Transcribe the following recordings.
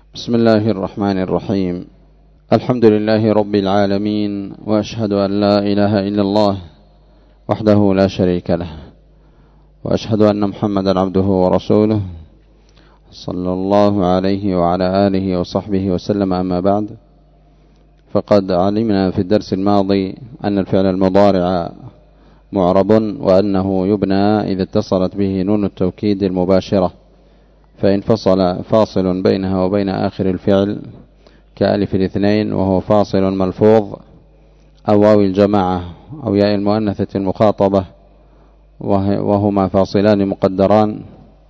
بسم الله الرحمن الرحيم. الحمد لله رب العالمين، وأشهد أن لا إله إلا الله وحده لا شريك له، وأشهد أن محمدا عبده ورسوله صلى الله عليه وعلى آله وصحبه وسلم. أما بعد، فقد علمنا في الدرس الماضي أن الفعل المضارع معرب، وأنه يبنى إذا اتصلت به نون التوكيد المباشرة، فإن فصل فاصل بينها وبين آخر الفعل كألف الاثنين وهو فاصل ملفوظ، أو واو الجماعة أو ياء المؤنثة المخاطبة وهما فاصلان مقدران،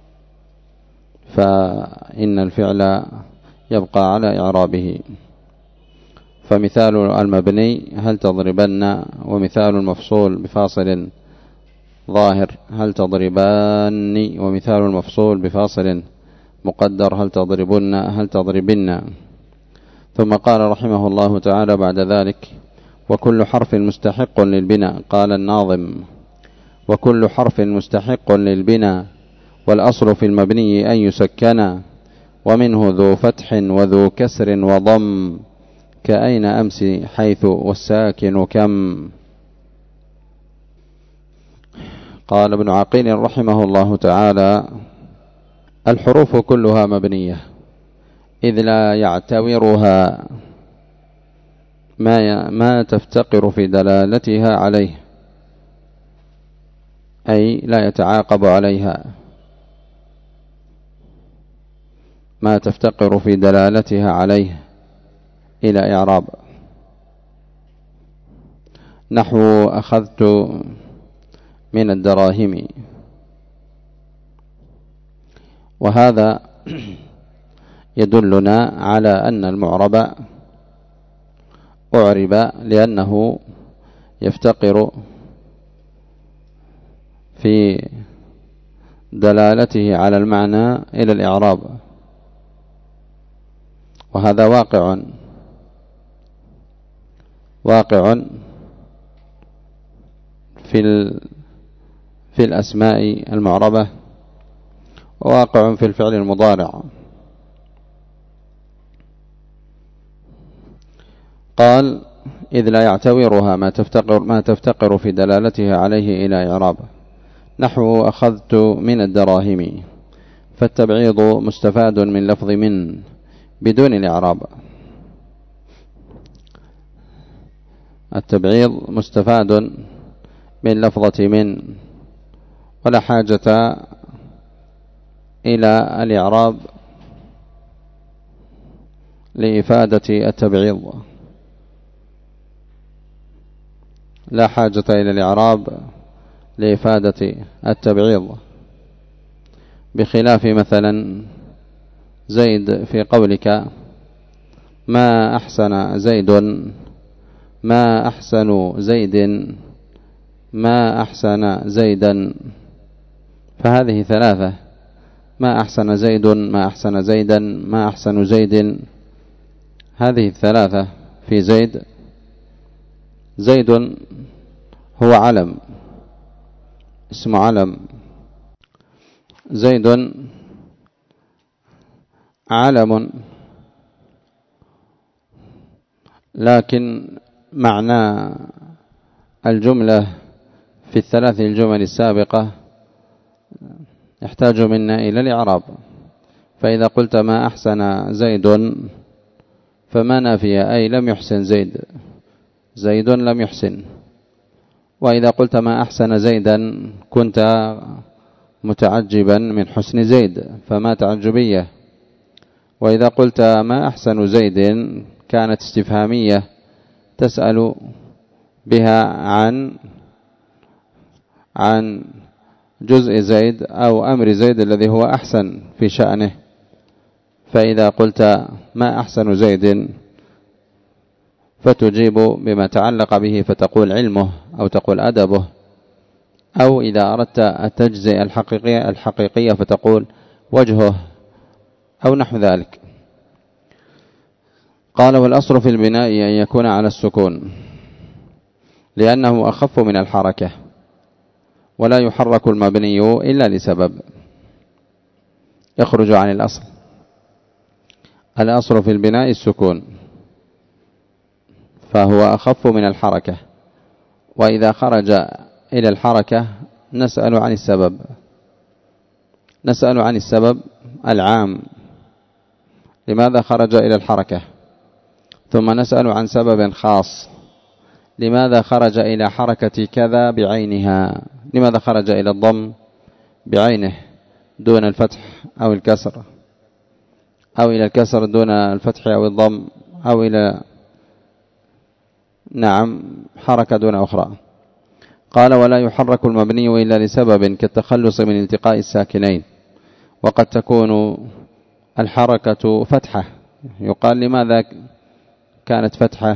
فإن الفعل يبقى على إعرابه. فمثال المبني هل تضربن، ومثال المفصول بفاصل ظاهر هل تضربان، ومثال المفصول بفاصل مقدر هل تضربن هل تضربن. ثم قال رحمه الله تعالى بعد ذلك: وكل حرف مستحق للبناء. قال الناظم: وكل حرف مستحق للبناء، والأصل في المبني أن يسكن، ومنه ذو فتح وذو كسر وضم، كأين أمس حيث والساكن كم. قال ابن عقيل رحمه الله تعالى: الحروف كلها مبنية، إذ لا يعتورها ما تفتقر في دلالتها عليه، أي لا يتعاقب عليها ما تفتقر في دلالتها عليه إلى إعراب، نحو أخذت من الدراهم. وهذا يدلنا على أن المعرب أعرب لأنه يفتقر في دلالته على المعنى إلى الإعراب، وهذا واقع في الأسماء المعربة، وواقع في الفعل المضارع. قال: إذ لا يعتورها ما تفتقر في دلالتها عليه إلى إعراب، نحو أخذت من الدراهم، فالتبعيض مستفاد من لفظ من بدون الإعراب. التبعيض مستفاد من لفظة من، ولا حاجة إلى الإعراب لإفادة التبعيض، لا حاجة إلى الإعراب لإفادة التبعيض، بخلاف مثلا زيد في قولك: ما أحسن زيد، ما أحسن زيد، ما أحسن زيدا. فهذه ثلاثة: ما أحسن زيد، ما أحسن زيدا، ما أحسن زيد. هذه الثلاثة في زيد. زيد هو علم، اسم علم. زيد علم، لكن معنى الجملة في الثلاث الجمل السابقة يحتاج منا إلى الإعراب. فإذا قلت ما أحسن زيد، فما نافية، أي لم يحسن زيد، زيد لم يحسن. وإذا قلت ما أحسن زيدا، كنت متعجبا من حسن زيد، فما تعجبية. وإذا قلت ما أحسن زيد، كانت استفهامية تسأل بها عن جزء زيد أو أمر زيد الذي هو أحسن في شأنه. فإذا قلت ما أحسن زيد، فتجيب بما تعلق به، فتقول علمه أو تقول أدبه، أو إذا أردت التجزئة الحقيقية فتقول وجهه أو نحو ذلك. قال: والأصل في البناء أن يكون على السكون، لأنه أخف من الحركة، ولا يحرك المبني إلا لسبب يخرج عن الأصل. الأصل في البناء السكون، فهو أخف من الحركة. وإذا خرج إلى الحركة نسأل عن السبب العام لماذا خرج إلى الحركة، ثم نسأل عن سبب خاص لماذا خرج إلى حركة كذا بعينها، لماذا خرج إلى الضم بعينه دون الفتح أو الكسر، أو إلى الكسر دون الفتح أو الضم، أو إلى حركة دون أخرى. قال: ولا يحرك المبني إلا لسبب كالتخلص من التقاء الساكنين، وقد تكون الحركة فتحة. يقال: لماذا كانت فتحة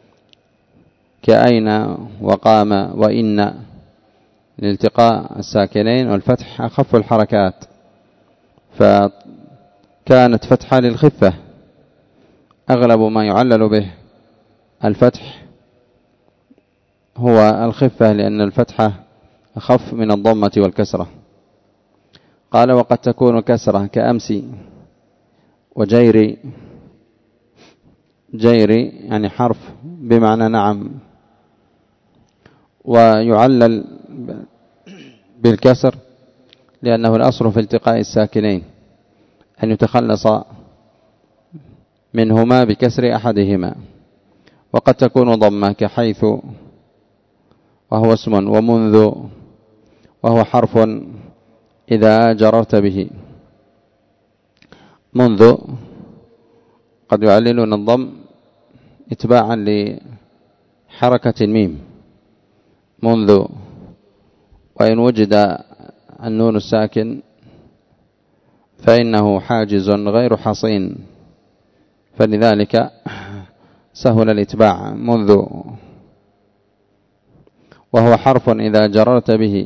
كأين وقام وإن لالتقاء الساكنين، والفتح أخف الحركات، فكانت فتحة للخفة. أغلب ما يعلل به الفتح هو الخفة، لأن الفتحة أخف من الضمة والكسرة. قال: وقد تكون كسرة كأمسي وجيري. جيري يعني حرف بمعنى نعم، ويعلل بالكسر لأنه الأصل في التقاء الساكنين أن يتخلص منهما بكسر أحدهما. وقد تكون ضمة كحيث وهو اسم، ومنذ وهو حرف إذا جررت به. منذ قد يعللون الضم اتباعا لحركة الميم منذ، وإن وجد النون الساكن فإنه حاجز غير حصين، فلذلك سهل الاتباع. منذ وهو حرف إذا جررت به،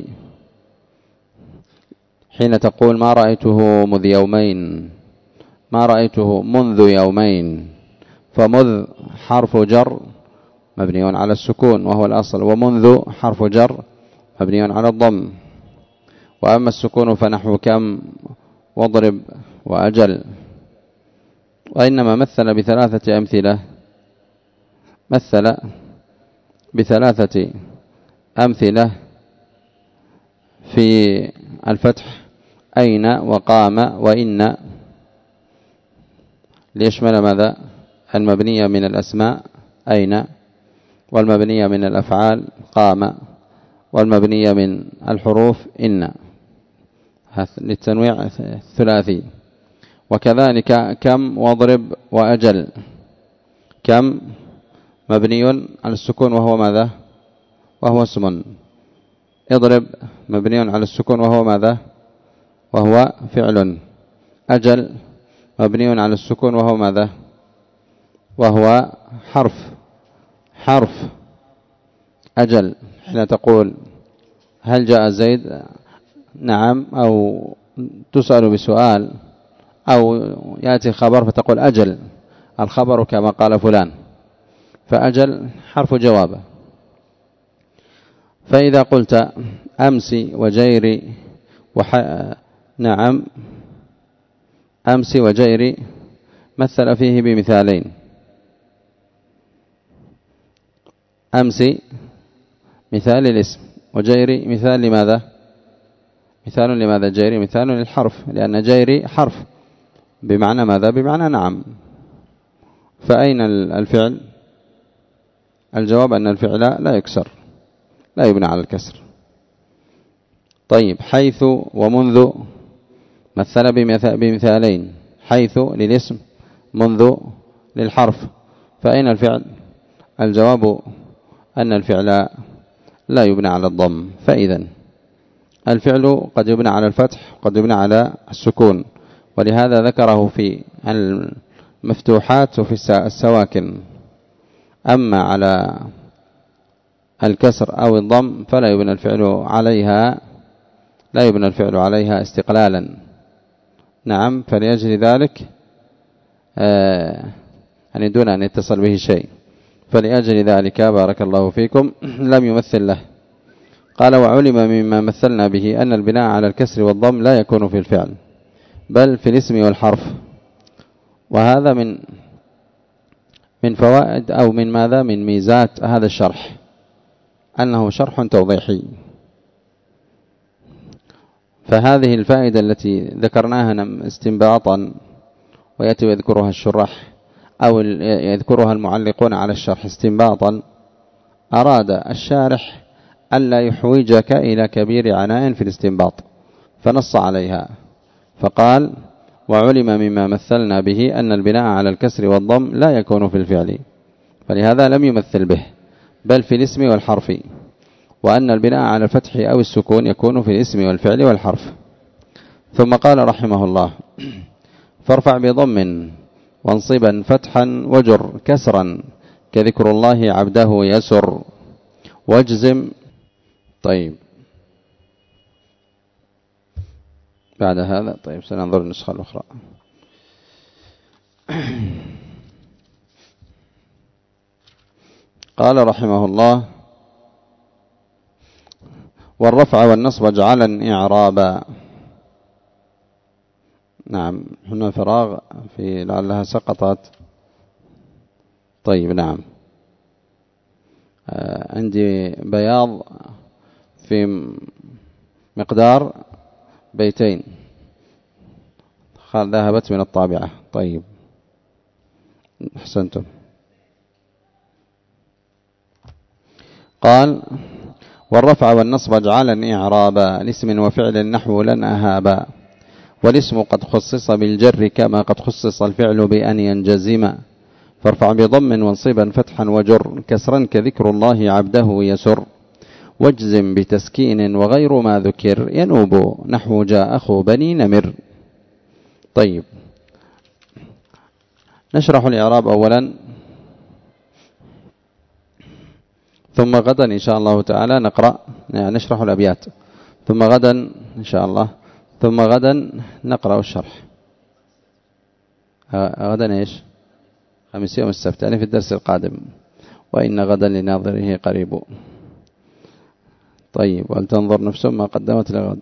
حين تقول ما رأيته مذ يومين، ما رأيته منذ يومين، فمذ حرف جر مبني على السكون وهو الأصل، ومنذ حرف جر مبني على الضم. وأما السكون فنحو كم واضرب وأجل. وإنما مثل بثلاثة أمثلة في الفتح: أين وقام وإن، ليشمل ماذا؟ المبنية من الأسماء أين، والمبنية من الأفعال قام، والمبنية من الحروف إن، للتنويع الثلاثي. وكذلك كم واضرب وأجل. كم مبني على السكون وهو ماذا؟ وهو اسم. اضرب مبني على السكون وهو ماذا؟ وهو فعل. أجل مبني على السكون وهو ماذا؟ وهو حرف أجل. حين تقول هل جاء زيد؟ نعم، أو تسأل بسؤال، أو يأتي خبر فتقول أجل الخبر كما قال فلان، فأجل حرف جواب. فإذا قلت أمسي وجيري نعم، أمسي وجيري مثل فيه بمثالين. أمسي مثال الاسم، وجيري مثال لماذا؟ مثال لماذا جيري؟ مثال للحرف، لأن جيري حرف بمعنى ماذا؟ بمعنى نعم. فأين الفعل؟ الجواب أن الفعل لا يكسر، لا يبنى على الكسر. طيب، حيث ومنذ مثل بمثالين: حيث للاسم، منذ للحرف. فأين الفعل؟ الجواب أن الفعل لا يبنى على الضم. فإذا الفعل قد يبنى على الفتح، قد يبنى على السكون، ولهذا ذكره في المفتوحات وفي السواكن. أما على الكسر أو الضم فلا يبنى الفعل عليها، لا يبنى الفعل عليها استقلالا. نعم، فليجري ذلك يعني دون أن يتصل به شيء، فلأجل ذلك بارك الله فيكم لم يمثل له. قال: وعلم مما مثلنا به أن البناء على الكسر والضم لا يكون في الفعل، بل في الاسم والحرف. وهذا من فوائد أو من ماذا؟ من ميزات هذا الشرح، أنه شرح توضيحي. فهذه الفائدة التي ذكرناها استنباطا ويأتي ويذكرها الشراح أو يذكرها المعلقون على الشرح استنباطا، أراد الشارح ألا يحوجك إلى كبير عناء في الاستنباط، فنص عليها فقال: وعلم مما مثلنا به أن البناء على الكسر والضم لا يكون في الفعل، فلهذا لم يمثل به بل في الاسم والحرف، وأن البناء على الفتح أو السكون يكون في الاسم والفعل والحرف. ثم قال رحمه الله: فارفع بضم وانصبا فتحا وجر كسرا كذكر الله عبده يسر واجزم. طيب بعد هذا طيب سننظر النسخة الأخرى. قال رحمه الله: والرفع والنصب اجعلا إعرابا. نعم هنا فراغ في لعلها سقطت. طيب نعم عندي بياض في مقدار بيتين ذهبت من الطابعة. طيب أحسنتم. قال: والرفع والنصب اجعلا إعرابا لاسم وفعل نحو لن أهابا، والاسم قد خصص بالجر كما قد خصص الفعل بأن ينجزم، فارفع بضم وانصبا فتحا وجر كسرا كذكر الله عبده يسر، واجزم بتسكين وغير ما ذكر ينوب نحو جاء أخو بني نمر. طيب نشرح الإعراب أولا، ثم غدا إن شاء الله تعالى نقرأ نشرح الأبيات، ثم غدا إن شاء الله ثم غدا نقرأ الشرح. غدا إيش؟ خميس يوم السبت يعني في الدرس القادم، وإن غدا لناظره قريب. طيب ولتنظر نفس ما قدمت لغد.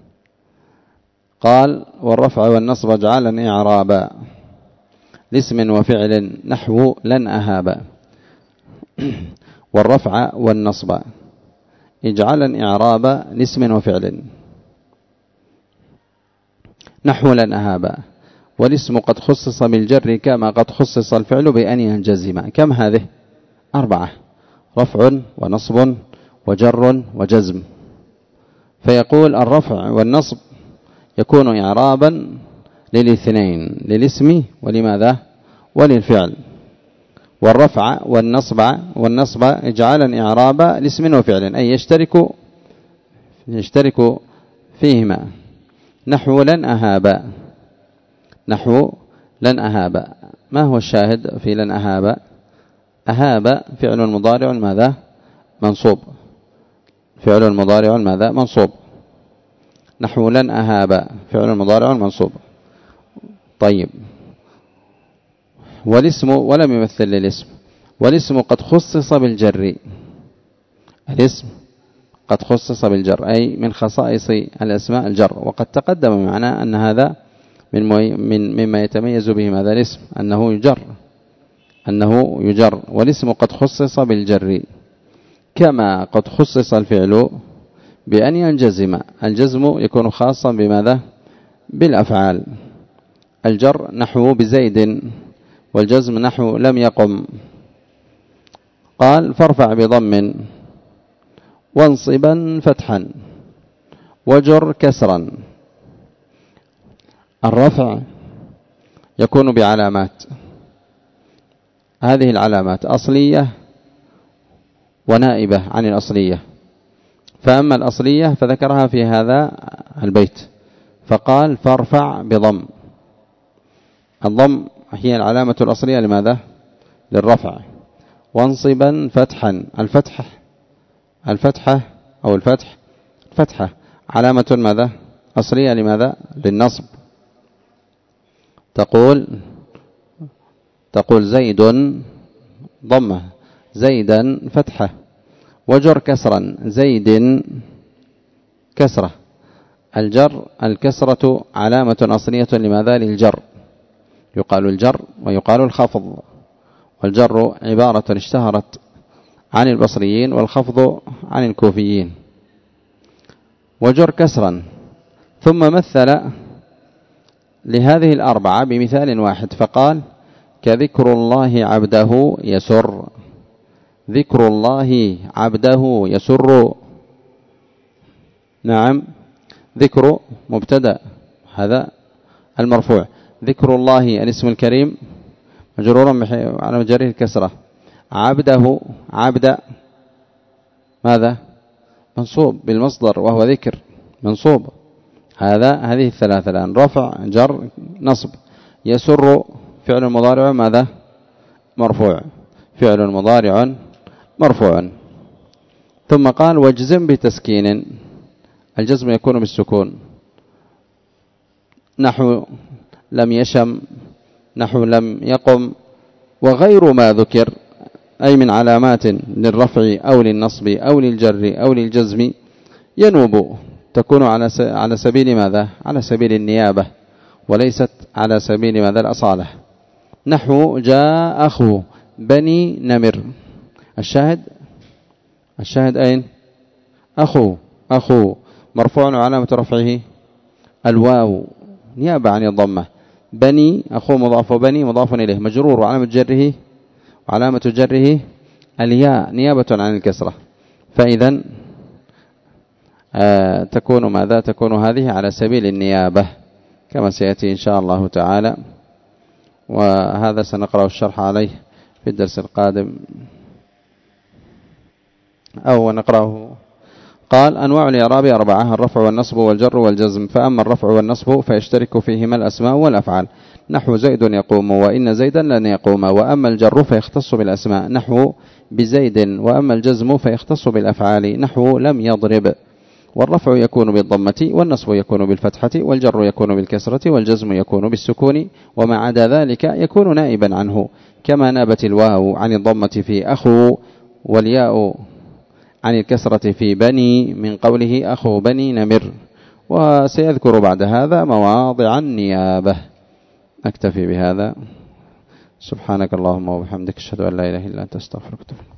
قال: والرفع والنصب اجعلا إعرابا لاسم وفعل نحو لن أهابا. والرفع والنصب اجعلا إعرابا لاسم وفعل نحو لن أهابا، والاسم قد خصص بالجر كما قد خصص الفعل بأن ينجزم. كم هذه؟ 4: رفع ونصب وجر وجزم. فيقول: الرفع والنصب يكون إعرابا للاثنين، للاسم ولماذا؟ وللفعل. والرفع والنصب اجعالا إعرابا لاسم وفعل، أي يشترك فيهما. نحو لن أهابا، نحو لن أهابا. ما هو الشاهد في لن أهابا؟ أهاب فعل مضارع ماذا؟ منصوب. فعل مضارع ماذا؟ منصوب. نحو لن أهابا فعل مضارع منصوب. طيب والاسم ولم يمثل للاسم، والاسم قد خصص بالجر. الاسم قد خصص بالجر أي من خصائص الأسماء الجر، وقد تقدم معنا أن هذا مما يتميز به ماذا؟ الاسم أنه يجر. والاسم قد خصص بالجر كما قد خصص الفعل بأن ينجزم. الجزم يكون خاصا بماذا؟ بالأفعال. الجر نحو بزيد، والجزم نحو لم يقم. قال: فارفع بضم وانصبا فتحا وجر كسرا. الرفع يكون بعلامات، هذه العلامات أصلية ونائبة عن الأصلية. فأما الأصلية فذكرها في هذا البيت، فقال: فارفع بضم. الضم هي العلامة الأصلية لماذا؟ للرفع. وانصبا فتحا، الفتحة أو الفتحة علامة ماذا؟ أصلية لماذا؟ للنصب. تقول زيد ضمة، زيدا فتحة. وجر كسرا، زيد كسرة. الجر الكسرة علامة أصلية لماذا؟ للجر. يقال الجر ويقال الخفض. والجر عبارة اشتهرت عن البصريين، والخفض عن الكوفيين. وجر كسرا. ثم مثل لهذه الأربعة بمثال واحد فقال: كذكر الله عبده يسر. ذكر الله عبده يسر. نعم، ذكر مبتدأ، هذا المرفوع. ذكر الله الاسم الكريم مجرور على جره الكسرة. عبده، عبد ماذا؟ منصوب بالمصدر وهو ذكر، منصوب. هذه الثلاثة الآن: رفع، جر، نصب. يسر فعل مضارع ماذا؟ مرفوع. فعل مضارع مرفوع. ثم قال: واجزم بتسكين. الجزم يكون بالسكون، نحو لم يشم، نحو لم يقم، وغير ما ذكر، أي من علامات للرفع أو للنصب أو للجر أو للجزم ينوب، تكون على سبيل ماذا؟ على سبيل النيابة، وليست على سبيل ماذا؟ الأصالة. نحو جاء أخو بني نمر. الشاهد أين؟ أخو مرفوع وعلامة رفعه الواو نيابة عن الضمة. بني أخو مضاف، وبني مضاف إليه مجرور، وعلامة جره الياء نيابة عن الكسرة. فإذا تكون ماذا؟ تكون هذه على سبيل النيابة كما سيأتي إن شاء الله تعالى، وهذا سنقرأ الشرح عليه في الدرس القادم أو نقرأه. قال: أنواع الإعراب 4: الرفع والنصب والجر والجزم. فأما الرفع والنصب فيشترك فيهما الأسماء والأفعال، نحو زيد يقوم وإن زيدا لن يقوم. وأما الجر فيختص بالأسماء، نحو بزيد. وأما الجزم فيختص بالأفعال، نحو لم يضرب. والرفع يكون بالضمة، والنصب يكون بالفتحة، والجر يكون بالكسرة، والجزم يكون بالسكون، وما عدا ذلك يكون نائبا عنه، كما نابت الواو عن الضمة في أخو، والياء عن الكسرة في بني، من قوله أخو بني نمر. وسيذكر بعد هذا مواضع النيابة. أكتفي بهذا. سبحانك اللهم وبحمدك، أشهد أن لا إله إلا أنت، أستغفرك وأتوب إليك.